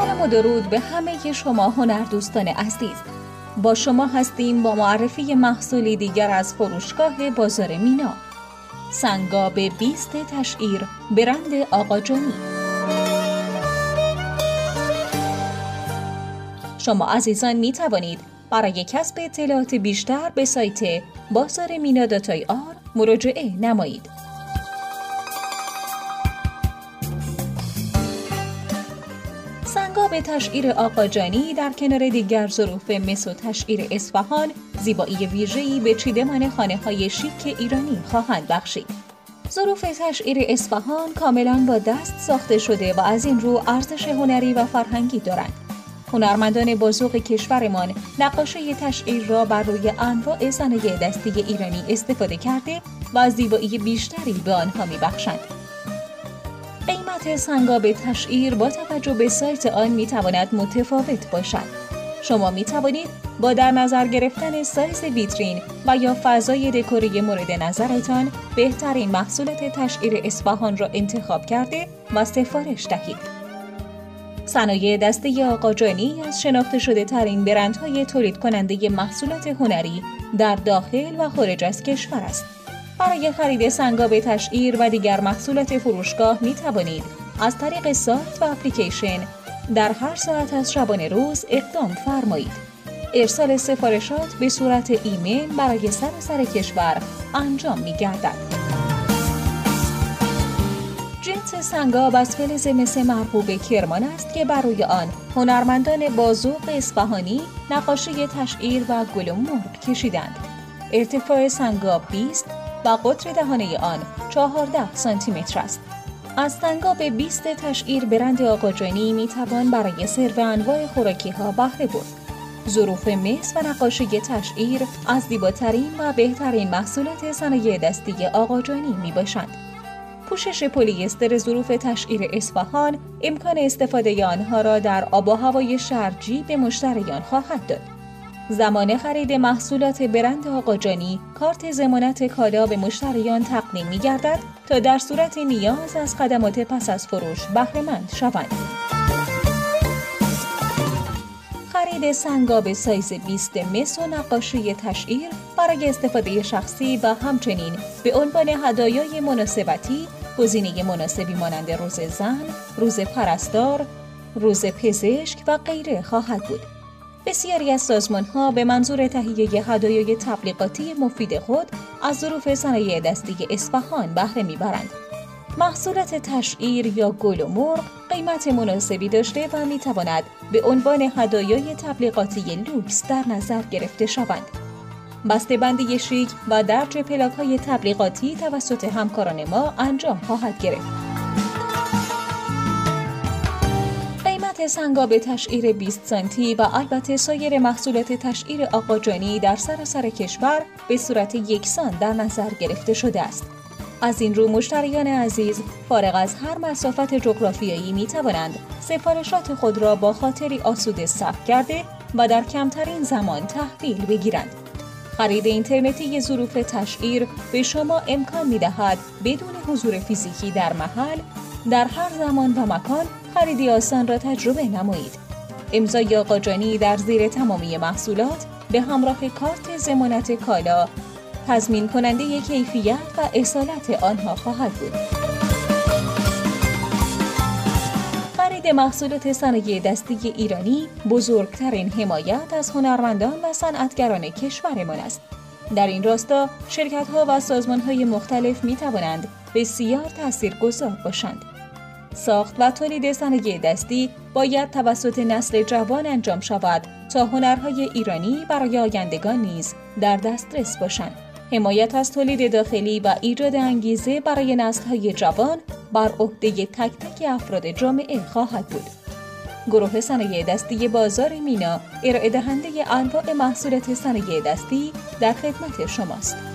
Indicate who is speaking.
Speaker 1: سلام و درود به همه شما هنردوستان عزیز. با شما هستیم با معرفی محصولی دیگر از فروشگاه بازار مینا. سنگاب 20 تشعیر برند آقا جانی. شما عزیزان می توانید برای کسب اطلاعات بیشتر به سایت bazarmina.ir مراجعه نمایید. سنگاب تشعیر آقا جانی در کنار دیگر ظروف مس و تشعیر اصفهان زیبایی ویژه‌ای به چیدمان خانه‌های شیک ایرانی خواهند بخشید. ظروف تشعیر اصفهان کاملاً با دست ساخته شده و از این رو ارزش هنری و فرهنگی دارند. هنرمندان با ذوق کشورمان نقاشی تشعیر را بر روی انواع صنایع دستی ایرانی استفاده کرده و از زیبایی بیشتری به آنها می‌بخشند. قیمت سنگاب تشعیر با توجه به سایت آن می‌تواند متفاوت باشد. شما می‌توانید با در نظر گرفتن سایز ویترین و یا فضای دکوری مورد نظرتان بهترین محصولات تشعیر اصفهان را انتخاب کرده و سفارش دهید. صنایع دستی آقا جانی از شناخته شده ترین برندهای تولید کننده محصولات هنری در داخل و خارج از کشور است. برای خرید سنگاب تشعیر و دیگر محصولات فروشگاه می توانید از طریق سایت و اپلیکیشن در هر ساعت از شبانه روز اقدام فرمایید. ارسال سفارشات به صورت ایمیل برای سراسر کشور انجام می گردد. جنس سنگاب از فلز مس مرغوب کرمان است که بر روی آن هنرمندان با ذوق اصفهانی نقاشی تشعیر و گل و مرغ کشیدند. ارتفاع سنگاب 20 و قطر دهانه آن 14 سانتی متر است. از سنگاب 20 تشعیر برند آقا جانی میتوان برای سرو انواع خوراکی‌ها بهره برد. ظروف مس و نقاشی تشعیر از زیباترین و بهترین محصولات صنایع دستی آقا جانی میباشند. پوشش پلی استر ظروف تشعیر اصفهان امکان استفاده آنها را در آب و هوای شرجی به مشتریان خواهد داد. زمان خرید محصولات برند آقا جانی کارت ضمانت کالا به مشتریان تقدیم می‌گردد تا در صورت نیاز از خدمات پس از فروش بهره‌مند شوند. خرید سنگاب سایز 20 مس و نقاشی تشعیر برای استفاده شخصی و همچنین به عنوان هدایای مناسبتی گزینه مناسبی مانند روز زن، روز پرستار، روز پزشک و غیره خواهد بود. بسیاری از سازمان‌ها به منظور تهیه هدایای تبلیغاتی مفید خود از ظروف صنایع دستی اصفهان بهره می‌برند. محصولات تشعیر یا گل و مرغ قیمت مناسبی داشته و می‌تواند به عنوان هدایای تبلیغاتی لوکس در نظر گرفته شوند. بسته‌بندی شیک و درج پلاک‌های تبلیغاتی توسط همکاران ما انجام خواهد گرفت. قیمت سنگاب تشعیر 20 سانتی و البته سایر محصولات تشعیر آقا جانی در سراسر کشور به صورت یکسان در نظر گرفته شده است. از این رو مشتریان عزیز فارغ از هر مسافت جغرافیایی می توانند سفارشات خود را با خاطری آسوده ثبت کرده و در کمترین زمان تحویل بگیرند. خرید اینترنتی ظروف تشعیر به شما امکان می دهد بدون حضور فیزیکی در محل در هر زمان و مکان خریدی آسان را تجربه نمایید. امضای آقا جانی در زیر تمامی محصولات به همراه کارت ضمانت کالا تضمین کننده کیفیت و اصالت آنها خواهد بود. خرید محصولات صنایع دستی ایرانی بزرگترین حمایت از هنرمندان و صنعتگران کشورمان است. در این راستا شرکت‌ها و سازمان‌های مختلف می‌توانند بسیار تاثیرگذار باشند. ساخت و تولید صنایع دستی باید توسط نسل جوان انجام شود تا هنرهای ایرانی برای آیندگان نیز در دسترس باشند. حمایت از تولید داخلی و ایجاد انگیزه برای نسل‌های جوان بر عهده تک تک افراد جامعه خواهد بود. گروه صنایع دستی بازار مینا ارائه دهنده انواع محصولات صنایع دستی در خدمت شماست.